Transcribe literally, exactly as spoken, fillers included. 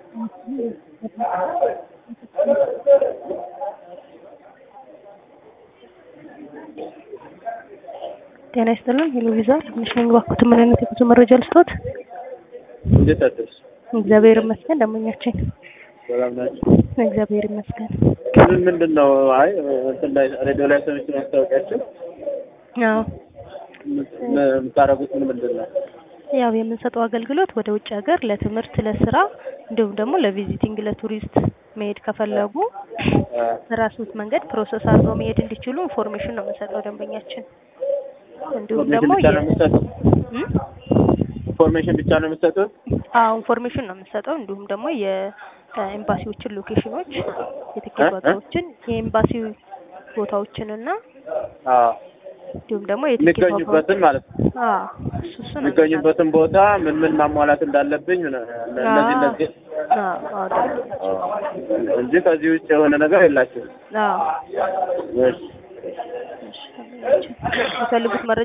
ጤና ይስጥልኝ ሄሎ ቪዛ ትንሽን ባኩት ምን አይነት የጉዞ መረጃ ልስጥዎት? እንዴት አደርሽ? እግዚአብሔር ይመስገን ደሞኛችን ሰላም ናችሁ? እግዚአብሔር ይመስገን። ምን ምንድነው? አይ እንትን ላይ ሬዲዮ ላይ ሰምቼ ማስታወቂያችሁ አዎ የምታረጉት ምን ምንድነው? ያው የምንሰጠው አገልግሎት ወደ ውጭ ሀገር ለትምህርት ለስራ እንዲሁም ደግሞ ለቪዚቲንግ ለቱሪስት መሄድ ከፈለጉ በራስዎት መንገድ ፕሮሰስ አድርገው መሄድ እንዲችሉ ኢንፎርሜሽን ነው የምንሰጠው ደንበኛችን። እንዲሁም ደግሞ ኢንፎርሜሽን ብቻ ነው የምትሰጡት? አዎ ኢንፎርሜሽን ነው የምንሰጠው። እንዲሁም ደግሞ የኤምባሲዎችን ሎኬሽኖች የትኬት ቦታዎችን የኤምባሲ ቦታዎችን እና አዎ እንዲሁም ደግሞ የትኬት የሚገኙበትን ማለት ነው። አዎ እሱ እሱ ነው የሚገኙበትን ቦታ ምን ምን ማሟላት እንዳለብኝ እንደዚህ እንደዚህ አዎ አዎ እንጂ ከዚህ ውጭ የሆነ ነገር የላችሁም? አዎ እሺ እሺ የሚፈልጉት መረጃ